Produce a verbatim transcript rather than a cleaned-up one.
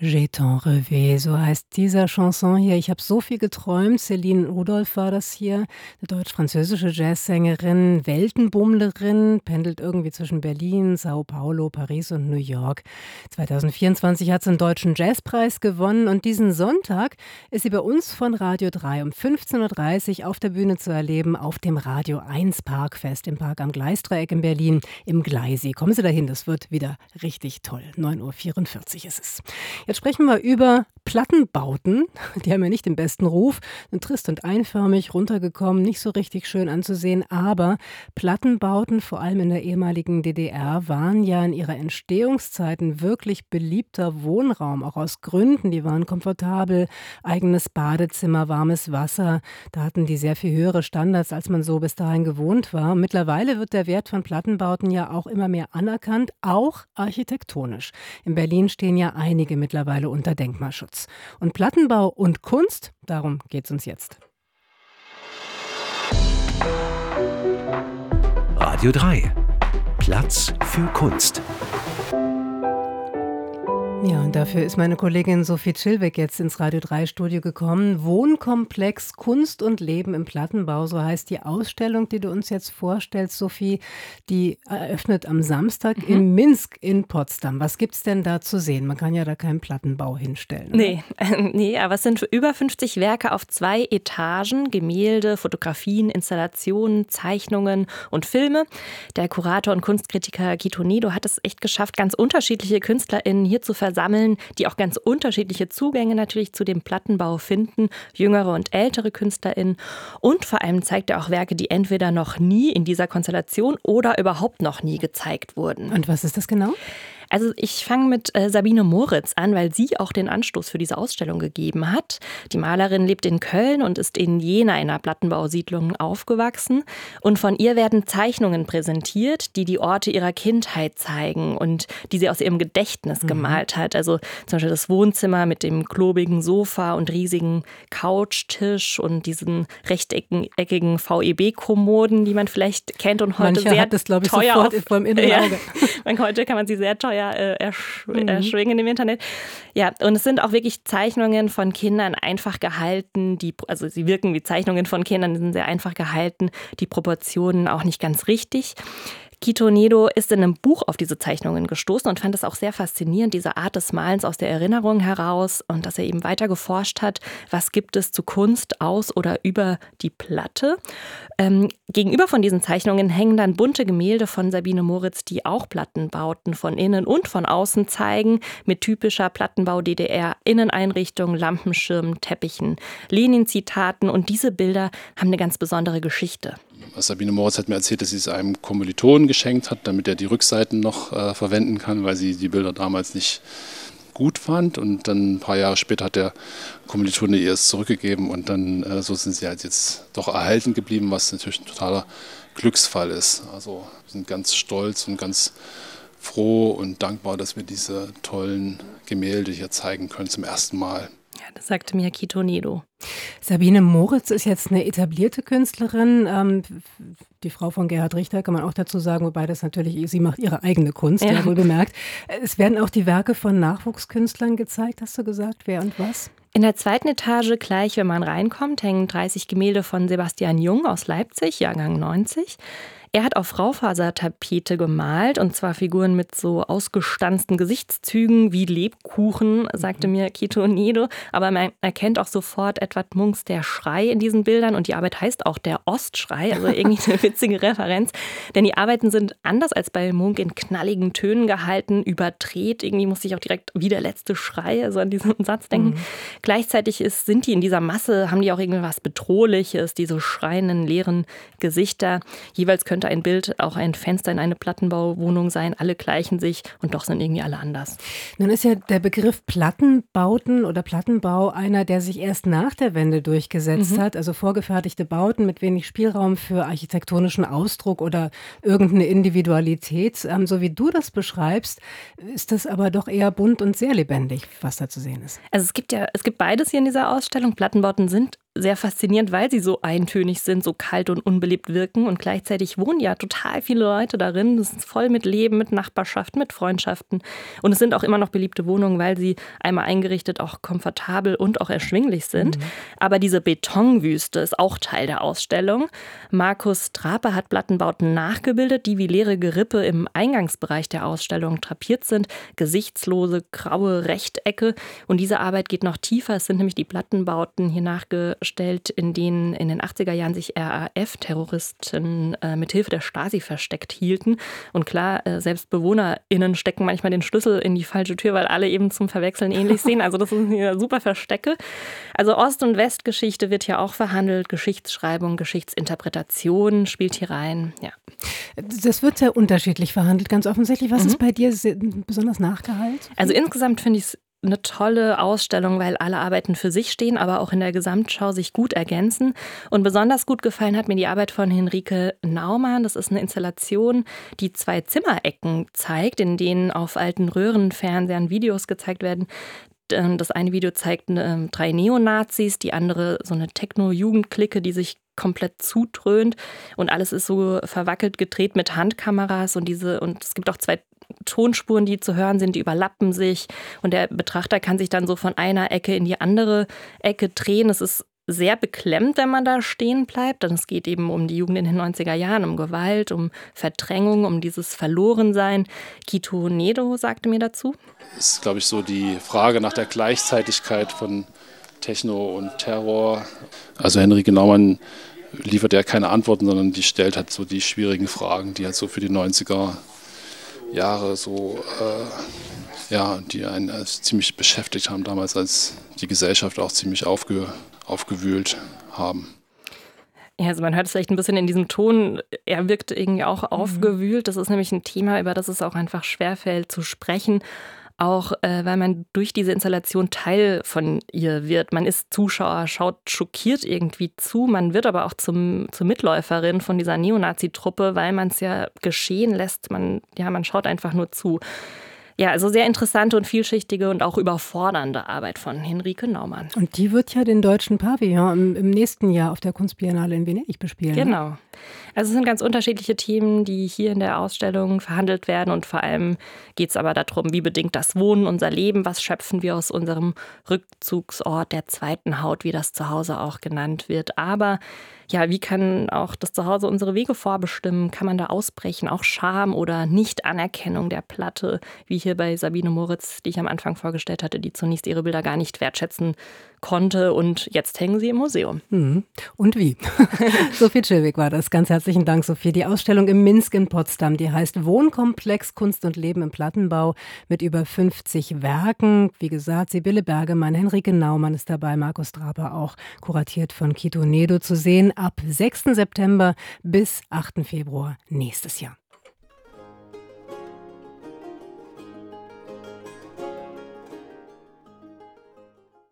J'ai tant rêvé, so heißt dieser Chanson hier. Ich habe so viel geträumt. Céline Rudolph war das hier, eine deutsch-französische Jazzsängerin, Weltenbummlerin, pendelt irgendwie zwischen Berlin, Sao Paulo, Paris und New York. zwanzig vierundzwanzig hat sie einen deutschen Jazzpreis gewonnen und diesen Sonntag ist sie bei uns von Radio drei um fünfzehn Uhr dreißig auf der Bühne zu erleben auf dem Radio eins Parkfest im Park am Gleisdreieck in Berlin im Gleisi. Kommen Sie dahin, das wird wieder richtig toll. neun Uhr vierundvierzig ist es. Jetzt sprechen wir über Plattenbauten. Die haben ja nicht den besten Ruf, sind trist und einförmig runtergekommen, nicht so richtig schön anzusehen. Aber Plattenbauten, vor allem in der ehemaligen D D R, waren ja in ihrer Entstehungszeit ein wirklich beliebter Wohnraum, auch aus Gründen. Die waren komfortabel, eigenes Badezimmer, warmes Wasser. Da hatten die sehr viel höhere Standards, als man so bis dahin gewohnt war. Mittlerweile wird der Wert von Plattenbauten ja auch immer mehr anerkannt, auch architektonisch. In Berlin stehen ja einige mittlerweile unter Denkmalschutz. Und Plattenbau und Kunst, darum geht es uns jetzt. Radio drei. Platz für Kunst. Ja, und dafür ist meine Kollegin Sophie Chilweg jetzt ins Radio drei Studio gekommen. Wohnkomplex Kunst und Leben im Plattenbau, so heißt die Ausstellung, die du uns jetzt vorstellst, Sophie. Die eröffnet am Samstag mhm. in Minsk in Potsdam. Was gibt es denn da zu sehen? Man kann ja da keinen Plattenbau hinstellen. Oder? Nee, äh, nee, aber es sind über fünfzig Werke auf zwei Etagen. Gemälde, Fotografien, Installationen, Zeichnungen und Filme. Der Kurator und Kunstkritiker Quito Nedo hat es echt geschafft, ganz unterschiedliche KünstlerInnen hier zu versammeln, die auch ganz unterschiedliche Zugänge natürlich zu dem Plattenbau finden, jüngere und ältere KünstlerInnen. Und vor allem zeigt er auch Werke, die entweder noch nie in dieser Konstellation oder überhaupt noch nie gezeigt wurden. Und was ist das genau? Also ich fange mit äh, Sabine Moritz an, weil sie auch den Anstoß für diese Ausstellung gegeben hat. Die Malerin lebt in Köln und ist in Jena, einer Plattenbausiedlung, aufgewachsen. Und von ihr werden Zeichnungen präsentiert, die die Orte ihrer Kindheit zeigen und die sie aus ihrem Gedächtnis mhm. gemalt hat. Also zum Beispiel das Wohnzimmer mit dem klobigen Sofa und riesigen Couchtisch und diesen rechteckigen V E B-Kommoden, die man vielleicht kennt und heute Mancher sehr hat das, glaube ich, teuer sofort auf, vor dem inneren Auge. Ja, heute kann man sie sehr teuer Äh, ersch- mhm. erschwingen im Internet. Ja, und es sind auch wirklich Zeichnungen von Kindern einfach gehalten, die, also sie wirken wie Zeichnungen von Kindern, die sind sehr einfach gehalten, die Proportionen auch nicht ganz richtig. Quito Nedo ist in einem Buch auf diese Zeichnungen gestoßen und fand es auch sehr faszinierend, diese Art des Malens aus der Erinnerung heraus und dass er eben weiter geforscht hat, was gibt es zu Kunst aus oder über die Platte. Ähm, gegenüber von diesen Zeichnungen hängen dann bunte Gemälde von Sabine Moritz, die auch Plattenbauten von innen und von außen zeigen, mit typischer Plattenbau-D D R-Inneneinrichtung, Lampenschirmen, Teppichen, Lenin-Zitaten, und diese Bilder haben eine ganz besondere Geschichte. Sabine Moritz hat mir erzählt, dass sie es einem Kommilitonen geschenkt hat, damit er die Rückseiten noch äh, verwenden kann, weil sie die Bilder damals nicht gut fand. Und dann ein paar Jahre später hat der Kommilitone ihr es zurückgegeben und dann äh, so sind sie halt jetzt doch erhalten geblieben, was natürlich ein totaler Glücksfall ist. Also wir sind ganz stolz und ganz froh und dankbar, dass wir diese tollen Gemälde hier zeigen können zum ersten Mal. Ja, das sagte mir Quito Nedo. Sabine Moritz ist jetzt eine etablierte Künstlerin. Ähm, die Frau von Gerhard Richter kann man auch dazu sagen, wobei das natürlich, sie macht ihre eigene Kunst, ja, ja wohl bemerkt. Es werden auch die Werke von Nachwuchskünstlern gezeigt, hast du gesagt, wer und was? In der zweiten Etage, gleich wenn man reinkommt, hängen dreißig Gemälde von Sebastian Jung aus Leipzig, Jahrgang neunzig. Er hat auf Raufasertapete gemalt, und zwar Figuren mit so ausgestanzten Gesichtszügen wie Lebkuchen, sagte mir Quito Nedo. Aber man erkennt auch sofort Edvard Munchs Der Schrei in diesen Bildern, und die Arbeit heißt auch Der Ostschrei, also irgendwie eine witzige Referenz. Denn die Arbeiten sind anders als bei Munch in knalligen Tönen gehalten, überdreht. Irgendwie musste ich auch direkt wie der letzte Schrei, also an diesen Satz denken. Mhm. Gleichzeitig ist, sind die in dieser Masse, haben die auch irgendwas Bedrohliches, diese schreienden, leeren Gesichter. Jeweils könnte ein Bild auch ein Fenster in eine Plattenbauwohnung sein. Alle gleichen sich und doch sind irgendwie alle anders. Nun ist ja der Begriff Plattenbauten oder Plattenbau einer, der sich erst nach der Wende durchgesetzt mhm. hat. Also vorgefertigte Bauten mit wenig Spielraum für architektonischen Ausdruck oder irgendeine Individualität. Ähm, so wie du das beschreibst, ist das aber doch eher bunt und sehr lebendig, was da zu sehen ist. Also es gibt ja, es gibt beides hier in dieser Ausstellung. Plattenbauten sind sehr faszinierend, weil sie so eintönig sind, so kalt und unbelebt wirken. Und gleichzeitig wohnen ja total viele Leute darin. Das ist voll mit Leben, mit Nachbarschaft, mit Freundschaften. Und es sind auch immer noch beliebte Wohnungen, weil sie einmal eingerichtet auch komfortabel und auch erschwinglich sind. Mhm. Aber diese Betonwüste ist auch Teil der Ausstellung. Markus Draper hat Plattenbauten nachgebildet, die wie leere Gerippe im Eingangsbereich der Ausstellung drapiert sind. Gesichtslose, graue Rechtecke. Und diese Arbeit geht noch tiefer. Es sind nämlich die Plattenbauten hier nachgestellt, in denen in den achtziger Jahren sich R A F-Terroristen äh, mit Hilfe der Stasi versteckt hielten. Und klar, äh, selbst BewohnerInnen stecken manchmal den Schlüssel in die falsche Tür, weil alle eben zum Verwechseln ähnlich sehen. Also das sind hier super Verstecke. Also Ost- und Westgeschichte wird hier auch verhandelt. Geschichtsschreibung, Geschichtsinterpretation spielt hier rein. Ja. Das wird sehr unterschiedlich verhandelt, ganz offensichtlich. Was mhm. ist bei dir besonders nachgehalten? Also insgesamt finde ich es eine tolle Ausstellung, weil alle Arbeiten für sich stehen, aber auch in der Gesamtschau sich gut ergänzen. Und besonders gut gefallen hat mir die Arbeit von Henrike Naumann. Das ist eine Installation, die zwei Zimmerecken zeigt, in denen auf alten Röhrenfernsehern Videos gezeigt werden. Das eine Video zeigt äh, drei Neonazis, die andere so eine Techno-Jugendclique, die sich komplett zudröhnt. Und alles ist so verwackelt gedreht mit Handkameras. Und diese und es gibt auch zwei Tonspuren, die zu hören sind, die überlappen sich. Und der Betrachter kann sich dann so von einer Ecke in die andere Ecke drehen. Es ist sehr beklemmt, wenn man da stehen bleibt. Denn es geht eben um die Jugend in den neunziger Jahren, um Gewalt, um Verdrängung, um dieses Verlorensein. Quito Nedo sagte mir dazu. Das ist, glaube ich, so die Frage nach der Gleichzeitigkeit von Techno und Terror. Also Henrike Naumann liefert ja keine Antworten, sondern die stellt halt so die schwierigen Fragen, die halt so für die neunziger Jahre so, äh, ja, die einen als ziemlich beschäftigt haben damals, als die Gesellschaft auch ziemlich aufge, aufgewühlt haben. Ja, also man hört es vielleicht ein bisschen in diesem Ton, er wirkt irgendwie auch aufgewühlt. Das ist nämlich ein Thema, über das es auch einfach schwerfällt zu sprechen. Auch äh, weil man durch diese Installation Teil von ihr wird. Man ist Zuschauer, schaut schockiert irgendwie zu. Man wird aber auch zum, zur Mitläuferin von dieser Neonazi-Truppe, weil man es ja geschehen lässt. Man, ja, man schaut einfach nur zu. Ja, also sehr interessante und vielschichtige und auch überfordernde Arbeit von Henrike Naumann. Und die wird ja den Deutschen Pavillon im, im nächsten Jahr auf der Kunstbiennale in Venedig bespielen. Genau. Ne? Also es sind ganz unterschiedliche Themen, die hier in der Ausstellung verhandelt werden. Und vor allem geht es aber darum, wie bedingt das Wohnen unser Leben? Was schöpfen wir aus unserem Rückzugsort der zweiten Haut, wie das Zuhause auch genannt wird. Aber ja, wie kann auch das Zuhause unsere Wege vorbestimmen? Kann man da ausbrechen? Auch Scham oder Nichtanerkennung der Platte, wie hier bei Sabine Moritz, die ich am Anfang vorgestellt hatte, die zunächst ihre Bilder gar nicht wertschätzen konnte und jetzt hängen sie im Museum. Mhm. Und wie? Sophie Chilwig war das. Ganz herzlichen Dank, Sophie. Die Ausstellung im Minsk in Potsdam, die heißt Wohnkomplex Kunst und Leben im Plattenbau mit über fünfzig Werken. Wie gesagt, Sibylle Bergemann, Henrike Naumann ist dabei, Markus Draper auch, kuratiert von Quito Nedo, zu sehen ab sechsten September bis achten Februar nächstes Jahr.